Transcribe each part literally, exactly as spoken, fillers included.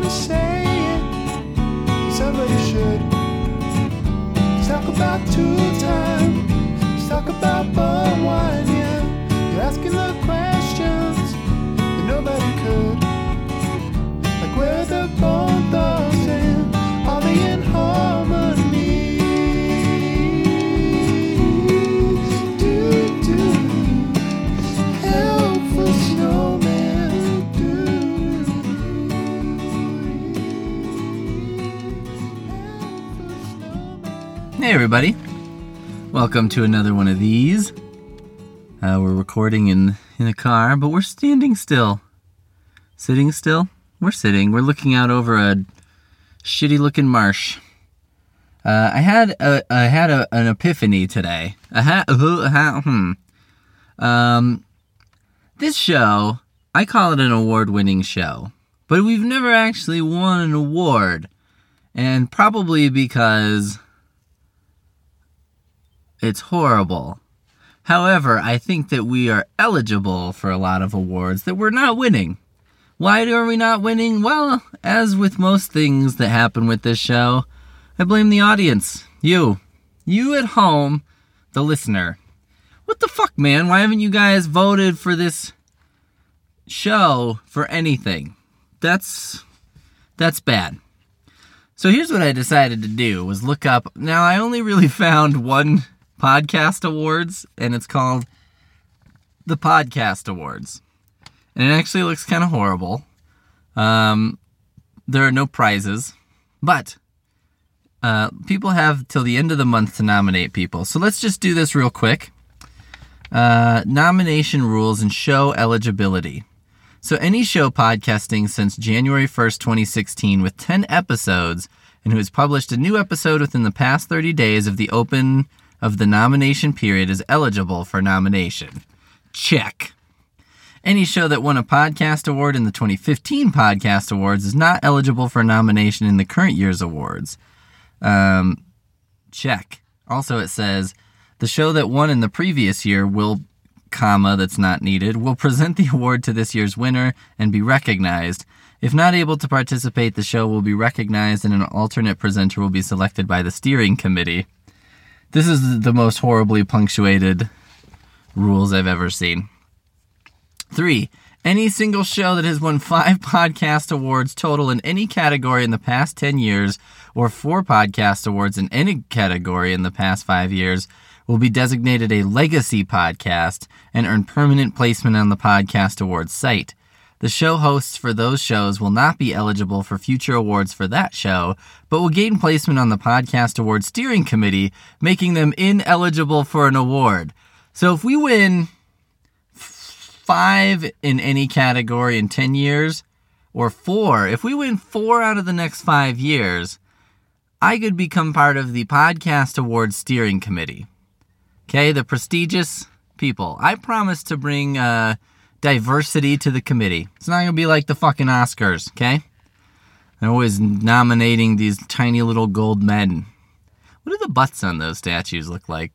to say it. Somebody should. Let's talk about two time. Let's talk about bum wine, yeah. You're asking the questions that nobody could. Like where the bone thugs and are they in harmony? Do do help for snowman. Do help for snowman. Hey everybody, welcome to another one of these. Uh, we're recording in, in a car, but we're standing still. Sitting still? We're sitting. We're looking out over a shitty looking marsh. Uh, I had a, I had a, an epiphany today. A ha, uh, ha, hmm. Um, this show, I call it an award-winning show, but we've never actually won an award, and probably because it's horrible. However, I think that we are eligible for a lot of awards that we're not winning. Why are we not winning? Well, as with most things that happen with this show, I blame the audience. You. You at home, the listener. What the fuck, man? Why haven't you guys voted for this show for anything? That's that's bad. So here's what I decided to do, was look up. Now, I only really found one podcast awards, and it's called the Podcast Awards. And it actually looks kind of horrible. Um, there are no prizes, but uh, people have till the end of the month to nominate people. So let's just do this real quick. Uh, nomination rules and show eligibility. So any show podcasting since January first, twenty sixteen with ten episodes and who has published a new episode within the past thirty days of the open of the nomination period is eligible for nomination. Check. Any show that won a podcast award in the twenty fifteen Podcast Awards is not eligible for nomination in the current year's awards. Um, check. Also, it says, the show that won in the previous year will, comma, that's not needed, will present the award to this year's winner and be recognized. If not able to participate, the show will be recognized and an alternate presenter will be selected by the steering committee. This is the most horribly punctuated rules I've ever seen. Three, any single show that has won five podcast awards total in any category in the past ten years or four podcast awards in any category in the past five years will be designated a legacy podcast and earn permanent placement on the Podcast Awards site. The show hosts for those shows will not be eligible for future awards for that show, but will gain placement on the Podcast Awards Steering Committee, making them ineligible for an award. So if we win five in any category in ten years, or four, if we win four out of the next five years, I could become part of the Podcast Awards Steering Committee. Okay, the prestigious people. I promise to bring uh, diversity to the committee. It's not going to be like the fucking Oscars, okay? They're always nominating these tiny little gold men. What do the butts on those statues look like?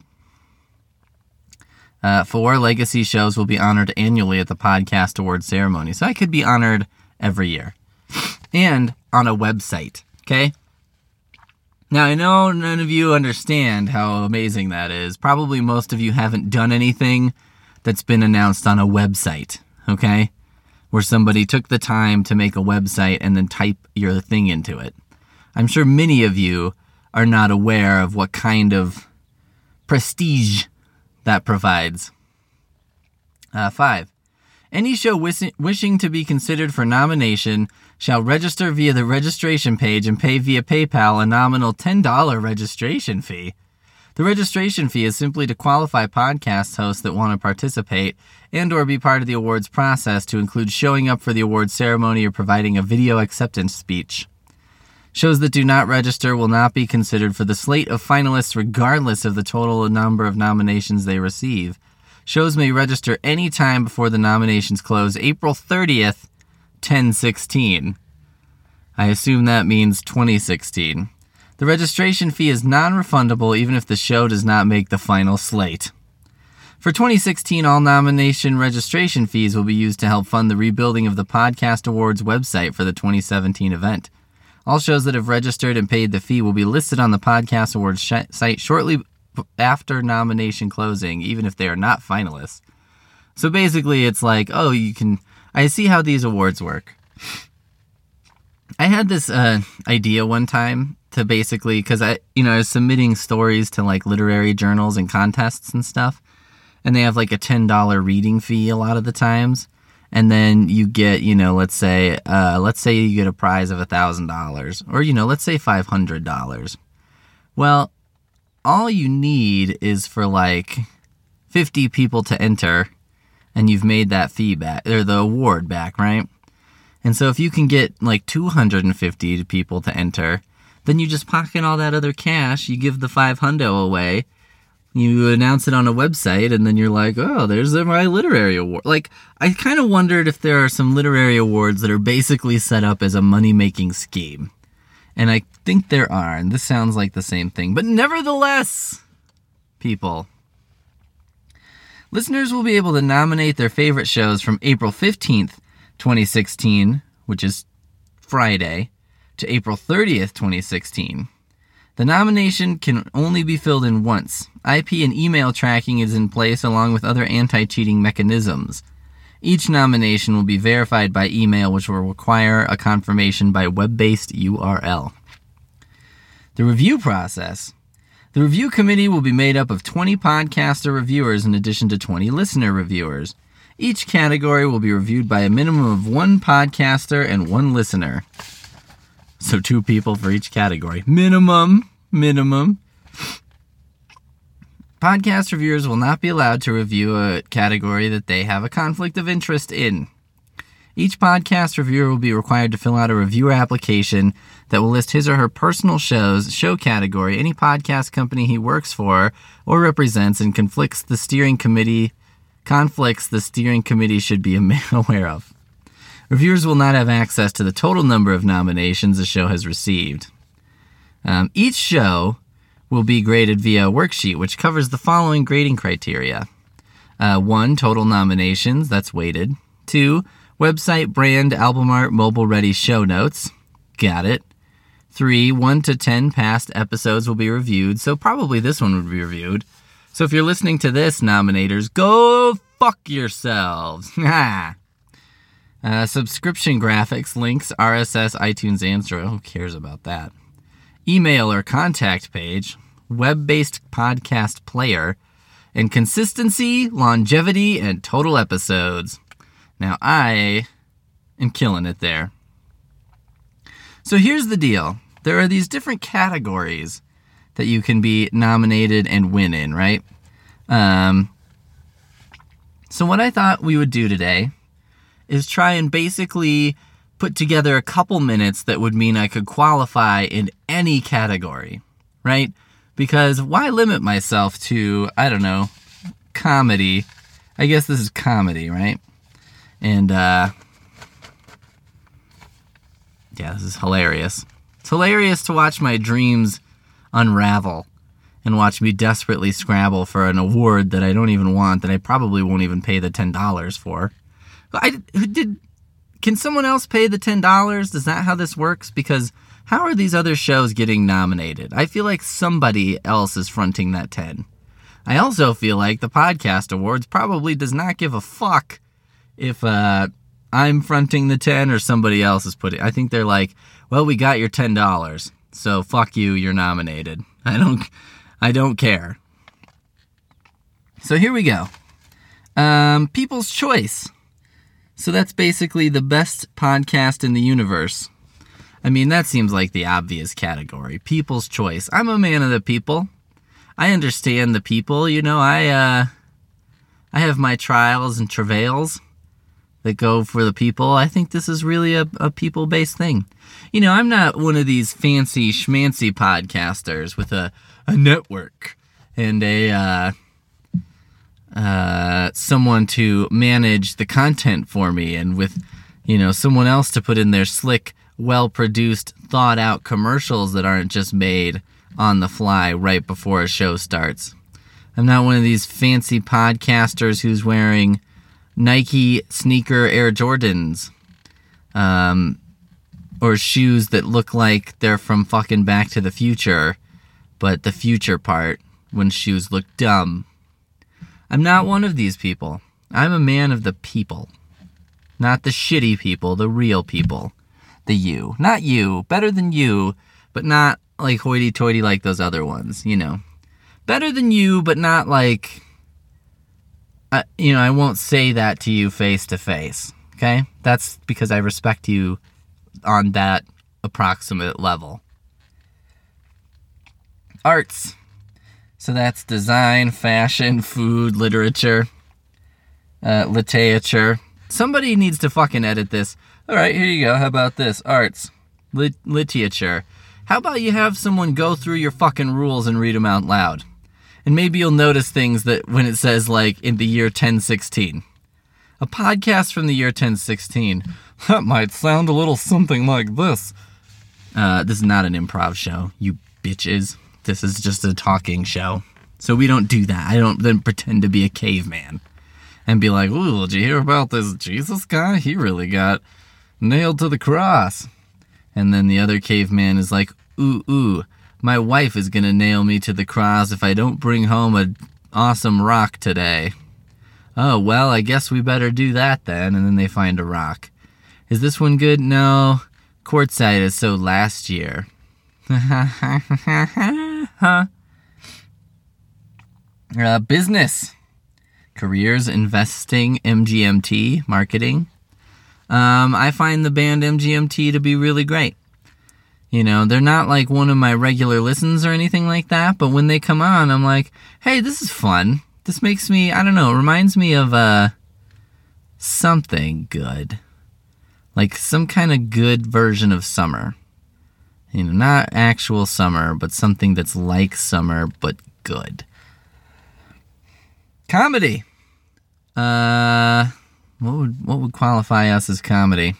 Uh, four legacy shows will be honored annually at the Podcast Awards ceremony. So I could be honored every year. And on a website, okay? Now, I know none of you understand how amazing that is. Probably most of you haven't done anything that's been announced on a website, okay? Where somebody took the time to make a website and then type your thing into it. I'm sure many of you are not aware of what kind of prestige that provides. Uh, five, any show wish- wishing to be considered for nomination shall register via the registration page and pay via PayPal a nominal ten dollars registration fee. The registration fee is simply to qualify podcast hosts that want to participate and or be part of the awards process, to include showing up for the awards ceremony or providing a video acceptance speech. Shows that do not register will not be considered for the slate of finalists regardless of the total number of nominations they receive. Shows may register any time before the nominations close April thirtieth, ten sixteen. I assume that means twenty sixteen. The registration fee is non-refundable even if the show does not make the final slate. For twenty sixteen, all nomination registration fees will be used to help fund the rebuilding of the Podcast Awards website for the twenty seventeen event. All shows that have registered and paid the fee will be listed on the Podcast Awards sh- site shortly after nomination closing, even if they are not finalists. So basically, it's like, oh, you can... I see how these awards work. I had this uh, idea one time to basically... Because I, you know, I was submitting stories to, like, literary journals and contests and stuff. And they have, like, a ten dollars reading fee a lot of the times. And then you get, you know, let's say, uh, let's say you get a prize of one thousand dollars. Or, you know, let's say five hundred dollars. Well, all you need is for, like, fifty people to enter, and you've made that fee back, or the award back, right? And so if you can get, like, two hundred fifty people to enter, then you just pocket all that other cash, you give the five hundo away, you announce it on a website, and then you're like, oh, there's my literary award. Like, I kind of wondered if there are some literary awards that are basically set up as a money-making scheme. And I think there are, and this sounds like the same thing. But nevertheless, people, listeners will be able to nominate their favorite shows from April fifteenth, twenty sixteen, which is Friday, to April thirtieth, twenty sixteen. The nomination can only be filled in once. I P and email tracking is in place along with other anti-cheating mechanisms. Each nomination will be verified by email, which will require a confirmation by web-based U R L. The review process. The review committee will be made up of twenty podcaster reviewers in addition to twenty listener reviewers. Each category will be reviewed by a minimum of one podcaster and one listener. So two people for each category. Minimum. Minimum. Podcast reviewers will not be allowed to review a category that they have a conflict of interest in. Each podcast reviewer will be required to fill out a reviewer application that will list his or her personal shows, show category, any podcast company he works for or represents, and conflicts the steering committee conflicts the steering committee should be aware of. Reviewers will not have access to the total number of nominations a show has received. Um, each show will be graded via a worksheet, which covers the following grading criteria. Uh, one, total nominations, that's weighted. Two, website, brand, album art, mobile-ready show notes. Got it. Three, one to ten past episodes will be reviewed, so probably this one would be reviewed. So if you're listening to this, nominators, go fuck yourselves. Ha! Uh, subscription graphics, links, R S S, iTunes, Android. Who cares about that? Email or contact page, web-based podcast player, and consistency, longevity, and total episodes. Now, I am killing it there. So here's the deal. There are these different categories that you can be nominated and win in, right? Um, so what I thought we would do today is try and basically put together a couple minutes that would mean I could qualify in any category, right? Because why limit myself to, I don't know, comedy? I guess this is comedy, right? And, uh, yeah, this is hilarious. It's hilarious to watch my dreams unravel and watch me desperately scrabble for an award that I don't even want, that I probably won't even pay the ten dollars for. I did. Can someone else pay the ten dollars? Is that how this works? Because how are these other shows getting nominated? I feel like somebody else is fronting that ten. I also feel like the Podcast Awards probably does not give a fuck if uh, I'm fronting the ten or somebody else is putting. I think they're like, well, we got your ten dollars, so fuck you, you're nominated. I don't, I don't care. So here we go. Um, People's Choice. So that's basically the best podcast in the universe. I mean, that seems like the obvious category. People's Choice. I'm a man of the people. I understand the people. You know, I uh, I have my trials and travails that go for the people. I think this is really a, a people-based thing. You know, I'm not one of these fancy schmancy podcasters with a, a network and a... Uh, uh, someone to manage the content for me, and with, you know, someone else to put in their slick, well-produced, thought-out commercials that aren't just made on the fly right before a show starts. I'm not one of these fancy podcasters who's wearing Nike sneaker Air Jordans. Um, or shoes that look like they're from fucking Back to the Future, but the future part, when shoes look dumb. I'm not one of these people. I'm a man of the people. Not the shitty people, the real people. The you. Not you. Better than you, but not like hoity-toity like those other ones, you know. Better than you, but not like, uh, you know, I won't say that to you face to face, okay? That's because I respect you on that approximate level. Arts. So that's design, fashion, food, literature, uh, literature. Somebody needs to fucking edit this. All right, here you go. How about this? Arts. Lit- literature. How about you have someone go through your fucking rules and read them out loud? And maybe you'll notice things that when it says, like, in the year ten sixteen. A podcast from the year ten sixteen. That might sound a little something like this. Uh, this is not an improv show, you bitches. This is just a talking show. So we don't do that. I don't then pretend to be a caveman. And be like, ooh, did you hear about this Jesus guy? He really got nailed to the cross. And then the other caveman is like, ooh, ooh. My wife is going to nail me to the cross if I don't bring home an awesome rock today. Oh, well, I guess we better do that then. And then they find a rock. Is this one good? No. Quartzite is so last year. uh, business. Careers, investing, M G M T, marketing. Um, I find the band M G M T to be really great. You know, they're not like one of my regular listens or anything like that, but when they come on, I'm like, hey, this is fun. This makes me, I don't know, it reminds me of uh, something good. Like some kind of good version of summer. You know, not actual summer, but something that's like summer, but good. Comedy. Uh, what would what would qualify us as comedy?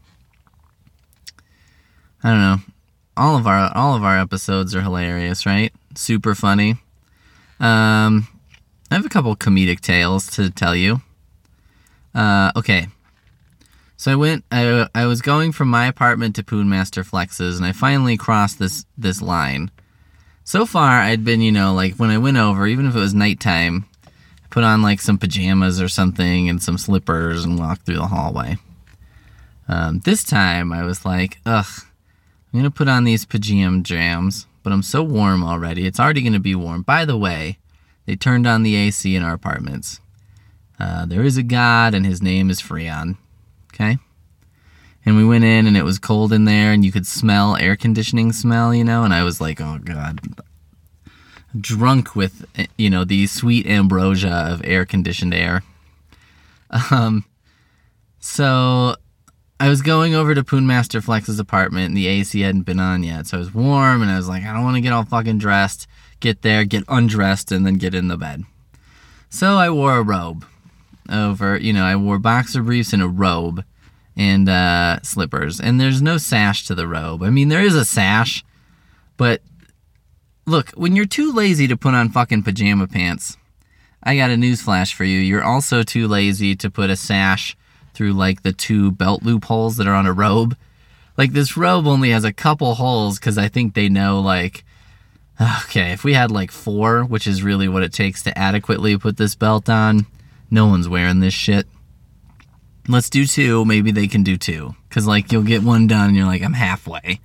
I don't know. All of our all of our episodes are hilarious, right? Super funny. Um, I have a couple comedic tales to tell you. Uh, okay. So I went. I I was going from my apartment to Poonmaster Flex's, and I finally crossed this this line. So far, I'd been, you know, like when I went over, even if it was nighttime, I put on like some pajamas or something and some slippers and walked through the hallway. Um, this time, I was like, ugh. I'm going to put on these pajama jams, but I'm so warm already. It's already going to be warm. By the way, they turned on the A C in our apartments. Uh, there is a God, and his name is Freon. Okay? And we went in, and it was cold in there, and you could smell air conditioning smell, you know? And I was like, oh, God. Drunk with, you know, the sweet ambrosia of air-conditioned air. Um, so I was going over to Poonmaster Flex's apartment, and the A C hadn't been on yet. So I was warm, and I was like, I don't want to get all fucking dressed, get there, get undressed, and then get in the bed. So I wore a robe over, you know, I wore boxer briefs and a robe and uh, slippers. And there's no sash to the robe. I mean, there is a sash, but look, when you're too lazy to put on fucking pajama pants, I got a newsflash for you. You're also too lazy to put a sash through like the two belt loopholes that are on a robe. Like this robe only has a couple holes because I think they know like, okay, if we had like four, which is really what it takes to adequately put this belt on, no one's wearing this shit. Let's do two. Maybe they can do two. Because like you'll get one done and you're like, I'm halfway.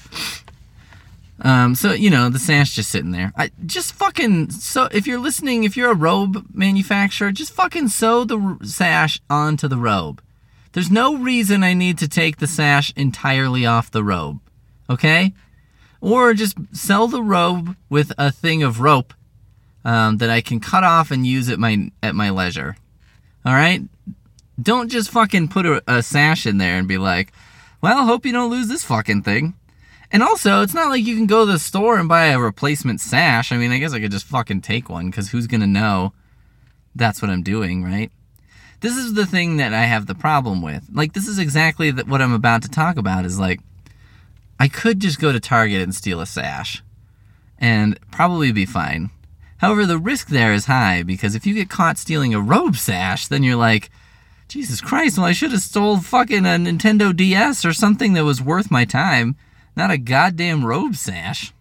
Um, so, you know, the sash just sitting there. I just fucking, so if you're listening, if you're a robe manufacturer, just fucking sew the r- sash onto the robe. There's no reason I need to take the sash entirely off the robe. Okay? Or just sell the robe with a thing of rope um, that I can cut off and use at my at my leisure. All right? Don't just fucking put a, a sash in there and be like, well, hope you don't lose this fucking thing. And also, it's not like you can go to the store and buy a replacement sash. I mean, I guess I could just fucking take one, because who's going to know that's what I'm doing, right? This is the thing that I have the problem with. Like, this is exactly the, what I'm about to talk about, is like, I could just go to Target and steal a sash and probably be fine. However, the risk there is high, because if you get caught stealing a robe sash, then you're like, Jesus Christ, well, I should have stole fucking a Nintendo D S or something that was worth my time, not a goddamn robe sash.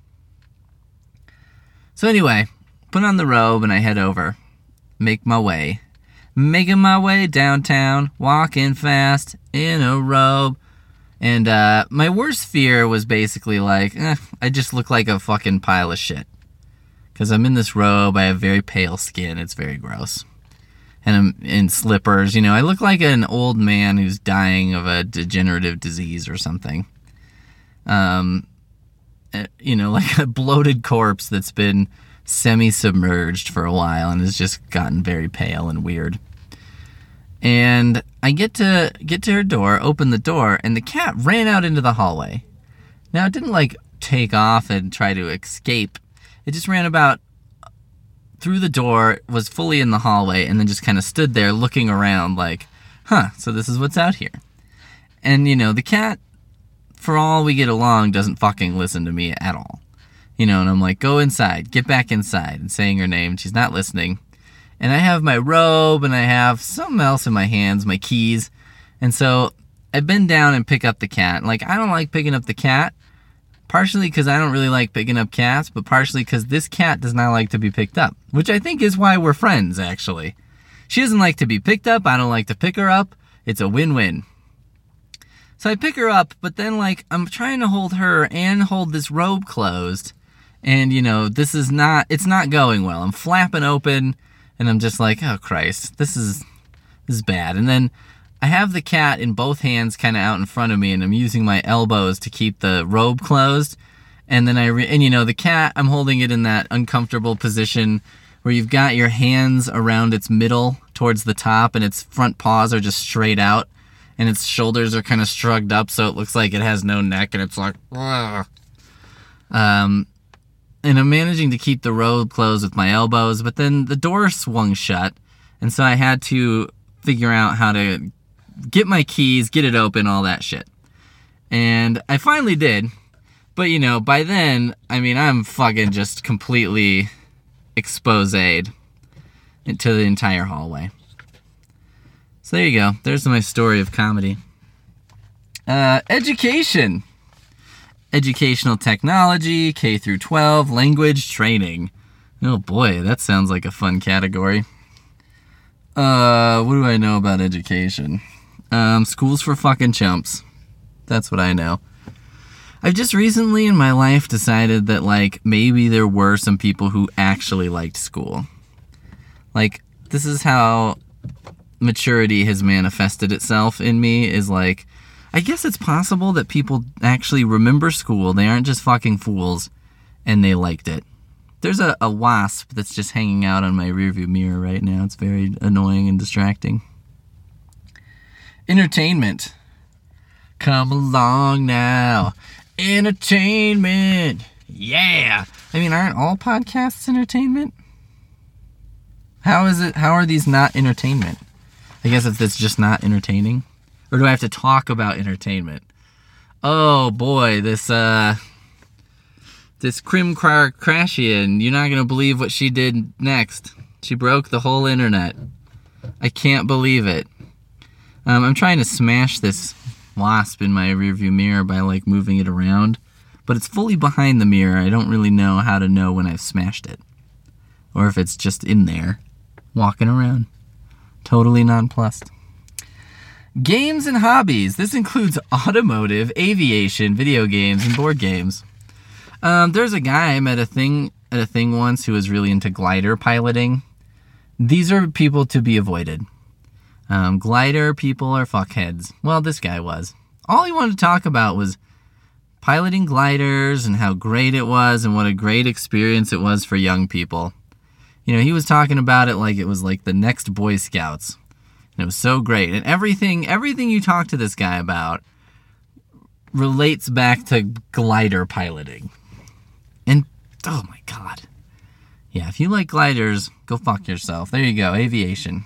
So anyway, put on the robe and I head over. Make my way. Making my way downtown, walking fast in a robe. And uh, my worst fear was basically like, eh, I just look like a fucking pile of shit. Because I'm in this robe, I have very pale skin, it's very gross. And I'm in slippers, you know, I look like an old man who's dying of a degenerative disease or something. Um, you know, like a bloated corpse that's been semi-submerged for a while and has just gotten very pale and weird. And I get to get to her door, open the door, and the cat ran out into the hallway. Now, it didn't, like, take off and try to escape. It just ran about through the door, was fully in the hallway, and then just kind of stood there looking around like, huh, so this is what's out here. And, you know, the cat, for all we get along, doesn't fucking listen to me at all. You know, and I'm like, go inside, get back inside, and saying her name. She's not listening. And I have my robe, and I have something else in my hands, my keys. And so I bend down and pick up the cat. Like, I don't like picking up the cat, partially because I don't really like picking up cats, but partially because this cat does not like to be picked up, which I think is why we're friends, actually. She doesn't like to be picked up. I don't like to pick her up. It's a win-win. So I pick her up, but then, like, I'm trying to hold her and hold this robe closed. And, you know, this is not, it's not going well. I'm flapping open, and I'm just like, oh, Christ, this is, this is bad. And then I have the cat in both hands kind of out in front of me, and I'm using my elbows to keep the robe closed. And then I, re- and, you know, the cat, I'm holding it in that uncomfortable position where you've got your hands around its middle towards the top, and its front paws are just straight out, and its shoulders are kind of shrugged up, so it looks like it has no neck, and it's like, ugh. Um... And I'm managing to keep the robe closed with my elbows, but then the door swung shut, and so I had to figure out how to get my keys, get it open, all that shit. And I finally did, but, you know, by then, I mean, I'm fucking just completely exposed into the entire hallway. So there you go. There's my story of comedy. Uh, education. Educational technology, K through twelve, language training. Oh boy, that sounds like a fun category. Uh, what do I know about education? Um, schools for fucking chumps. That's what I know. I've just recently in my life decided that, like, maybe there were some people who actually liked school. Like, this is how maturity has manifested itself in me, is like, I guess it's possible that people actually remember school. They aren't just fucking fools, and they liked it. There's a, a wasp that's just hanging out on my rearview mirror right now. It's very annoying and distracting. Entertainment. Come along now. Entertainment. Yeah. I mean, aren't all podcasts entertainment? How is it? How are these not entertainment? I guess if it's just not entertaining. Or do I have to talk about entertainment? Oh boy, this uh, this Kim Kardashian, you're not gonna believe what she did next. She broke the whole internet. I can't believe it. Um, I'm trying to smash this wasp in my rearview mirror by like moving it around, but it's fully behind the mirror. I don't really know how to know when I've smashed it, or if it's just in there, walking around, totally nonplussed. Games and hobbies. This includes automotive, aviation, video games, and board games. Um, there's a guy I met a thing at a thing once who was really into glider piloting. These are people to be avoided. Um, glider people are fuckheads. Well, this guy was. All he wanted to talk about was piloting gliders and how great it was and what a great experience it was for young people. You know, he was talking about it like it was like the next Boy Scouts. And it was so great. And everything, everything you talk to this guy about relates back to glider piloting. And, oh my God. Yeah, if you like gliders, go fuck yourself. There you go, aviation.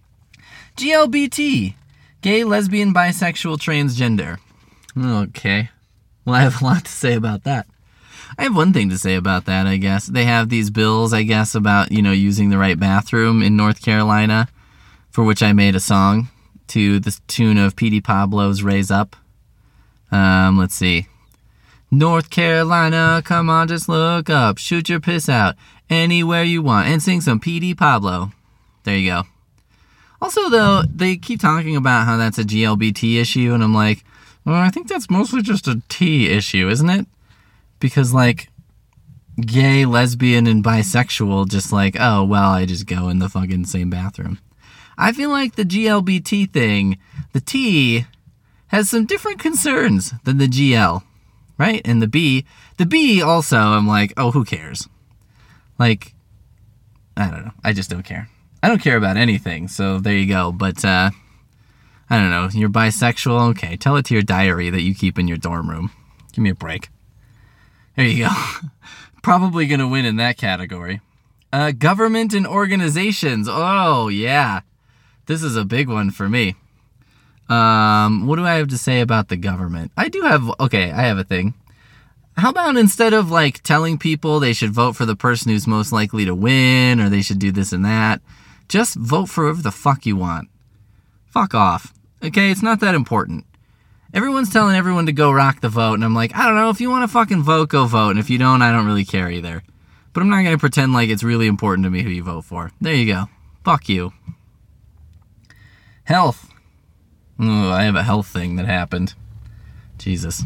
G L B T. Gay, lesbian, bisexual, transgender. Okay. Well, I have a lot to say about that. I have one thing to say about that, I guess. They have these bills, I guess, about, you know, using the right bathroom in North Carolina, for which I made a song to the tune of Petey Pablo's Raise Up. Um, let's see. North Carolina, come on, just look up. Shoot your piss out anywhere you want and sing some Petey Pablo. There you go. Also, though, they keep talking about how that's a G L B T issue, and I'm like, well, I think that's mostly just a T issue, isn't it? Because, like, gay, lesbian, and bisexual, just like, oh, well, I just go in the fucking same bathroom. I feel like the G L B T thing, the T, has some different concerns than the G L. Right? And the B, the B also, I'm like, oh, who cares? Like, I don't know. I just don't care. I don't care about anything, so there you go. But, uh, I don't know. You're bisexual? Okay, tell it to your diary that you keep in your dorm room. Give me a break. There you go. Probably going to win in that category. Uh, government and organizations. Oh, yeah. This is a big one for me. Um, what do I have to say about the government? I do have, okay, I have a thing. How about instead of, like, telling people they should vote for the person who's most likely to win, or they should do this and that, just vote for whoever the fuck you want. Fuck off. Okay, it's not that important. Everyone's telling everyone to go rock the vote, and I'm like, I don't know, if you want to fucking vote, go vote, and if you don't, I don't really care either. But I'm not going to pretend like it's really important to me who you vote for. There you go. Fuck you. Health. Oh, I have a health thing that happened. Jesus.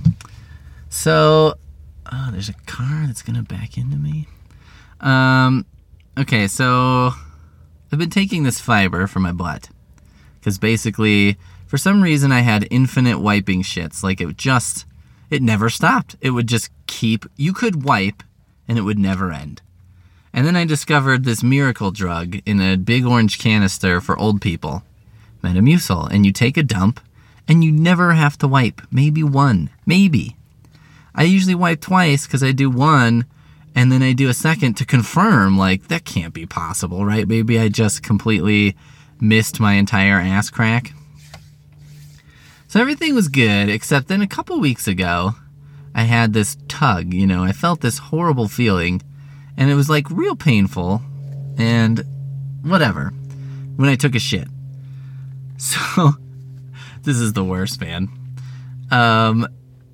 So, oh, there's a car that's going to back into me. Um, okay, so I've been taking this fiber for my butt. Because basically, for some reason, I had infinite wiping shits. Like, it just, it never stopped. It would just keep, you could wipe, and it would never end. And then I discovered this miracle drug in a big orange canister for old people. Metamucil, and you take a dump, and you never have to wipe. Maybe one. Maybe. I usually wipe twice, because I do one, and then I do a second to confirm, like, that can't be possible, right? Maybe I just completely missed my entire ass crack. So everything was good, except then a couple weeks ago, I had this tug, you know, I felt this horrible feeling, and it was, like, real painful, and whatever, when I took a shit. So, this is the worst, man. Um,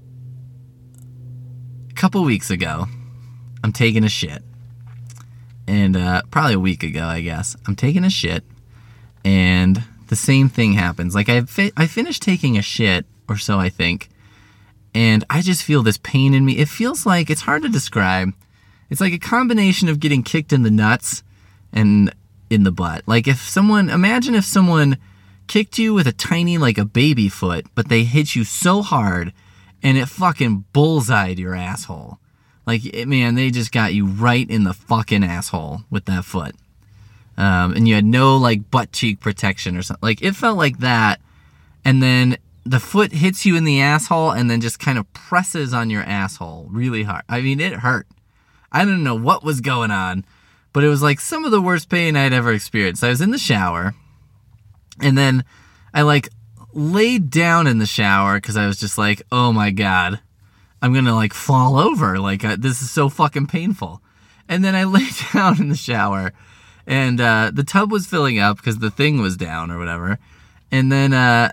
a couple weeks ago, I'm taking a shit. And, uh, probably a week ago, I guess. I'm taking a shit, and the same thing happens. Like, I fi- I finished taking a shit, or so I think, and I just feel this pain in me. It feels like, it's hard to describe. It's like a combination of getting kicked in the nuts and in the butt. Like, if someone, imagine if someone kicked you with a tiny, like a baby foot, but they hit you so hard and it fucking bullseyed your asshole. Like, it, man, they just got you right in the fucking asshole with that foot. Um, and you had no, like, butt cheek protection or something. Like, it felt like that. And then the foot hits you in the asshole and then just kind of presses on your asshole really hard. I mean, it hurt. I didn't know what was going on, but it was like some of the worst pain I'd ever experienced. I was in the shower. And then I, like, laid down in the shower because I was just like, oh, my God, I'm going to, like, fall over. Like, uh, this is so fucking painful. And then I laid down in the shower, and uh, the tub was filling up because the thing was down or whatever. And then uh,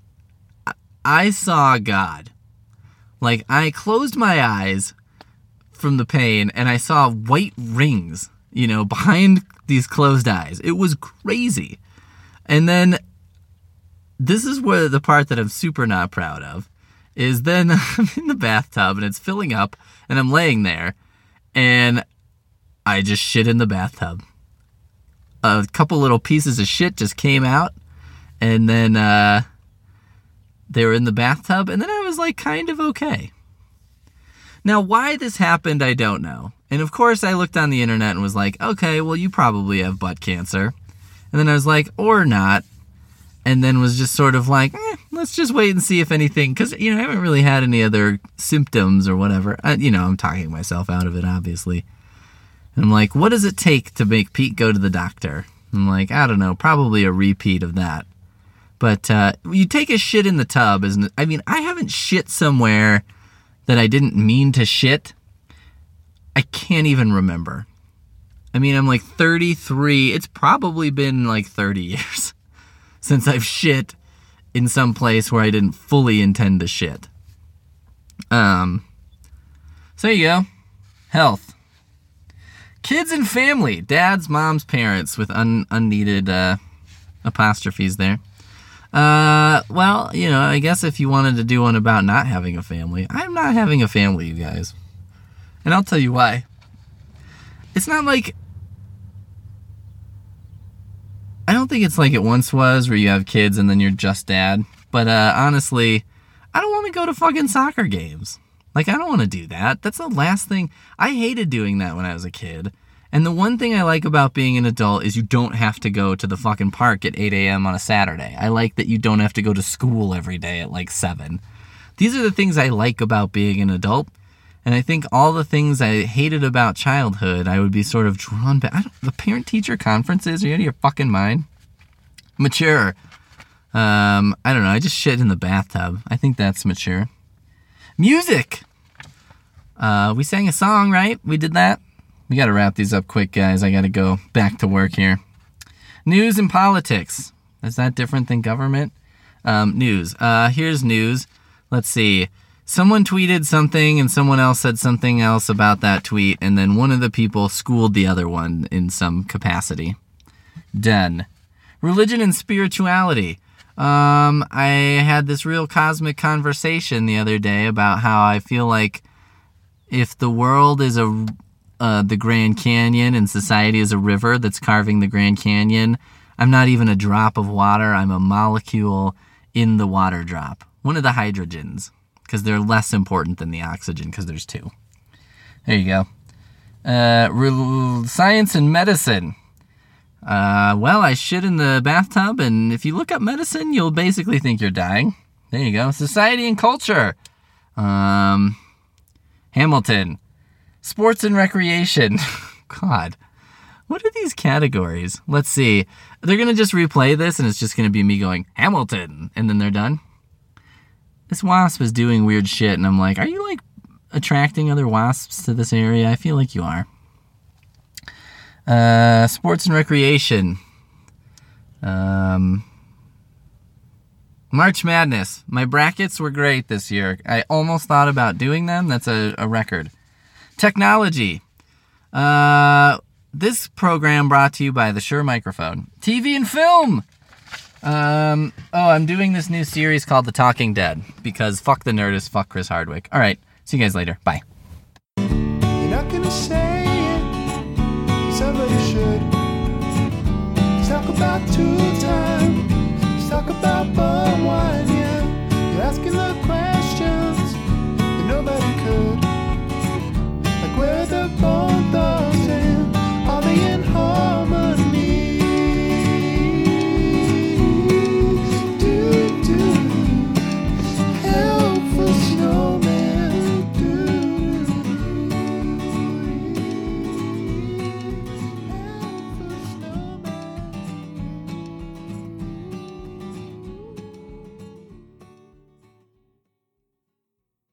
I saw God. Like, I closed my eyes from the pain, and I saw white rings, you know, behind these closed eyes. It was crazy. And then, this is where the part that I'm super not proud of, is then I'm in the bathtub, and it's filling up, and I'm laying there, and I just shit in the bathtub. A couple little pieces of shit just came out, and then uh, they were in the bathtub, and then I was, like, kind of okay. Now, why this happened, I don't know. And, of course, I looked on the internet and was like, okay, well, you probably have butt cancer. And then I was like, or not. And then was just sort of like, eh, let's just wait and see if anything, because, you know, I haven't really had any other symptoms or whatever. I, you know, I'm talking myself out of it, obviously. And I'm like, what does it take to make Pete go to the doctor? I'm like, I don't know, probably a repeat of that. But uh, you take a shit in the tub, isn't it? I mean, I haven't shit somewhere that I didn't mean to shit. I can't even remember. I mean, I'm like thirty-three. It's probably been like thirty years since I've shit in some place where I didn't fully intend to shit. Um, so there you go. Health. Kids and family. Dads, moms, parents, with un- unneeded uh, apostrophes there. Uh, well, you know, I guess if you wanted to do one about not having a family, I'm not having a family, you guys. And I'll tell you why. It's not like... I don't think it's like it once was, where you have kids and then you're just dad. But uh, honestly, I don't want to go to fucking soccer games. Like, I don't want to do that. That's the last thing. I hated doing that when I was a kid. And the one thing I like about being an adult is you don't have to go to the fucking park at eight a.m. on a Saturday. I like that you don't have to go to school every day at like seven. These are the things I like about being an adult. And I think all the things I hated about childhood, I would be sort of drawn back. I don't, the parent-teacher conferences, are you out of your fucking mind? Mature. Um, I don't know. I just shit in the bathtub. I think that's mature. Music. Uh, we sang a song, right? We did that. We got to wrap these up quick, guys. I got to go back to work here. News and politics. Is that different than government? Um, news. Uh, here's news. Let's see. Someone tweeted something and someone else said something else about that tweet, and then one of the people schooled the other one in some capacity. Done. Religion and spirituality. Um, I had this real cosmic conversation the other day about how I feel like if the world is a uh, the Grand Canyon and society is a river that's carving the Grand Canyon, I'm not even a drop of water. I'm a molecule in the water drop. One of the hydrogens. Because they're less important than the oxygen, because there's two. There you go. Uh, re- science and medicine. Uh, well, I shit in the bathtub, and if you look up medicine, you'll basically think you're dying. There you go. Society and culture. Um, Hamilton. Sports and recreation. God. What are these categories? Let's see. They're going to just replay this, and it's just going to be me going, Hamilton, and then they're done. This wasp is doing weird shit, and I'm like, are you, like, attracting other wasps to this area? I feel like you are. Uh, sports and recreation. Um, March Madness. My brackets were great this year. I almost thought about doing them. That's a, a record. Technology. Uh, this program brought to you by the Shure microphone. T V and film. Um, oh, I'm doing this new series called The Talking Dead, because fuck the Nerdist, fuck Chris Hardwick. All right, see you guys later. Bye. You're not gonna say it, somebody should. Let's talk about two time. Let's talk about bum wine, yeah. You're asking the question.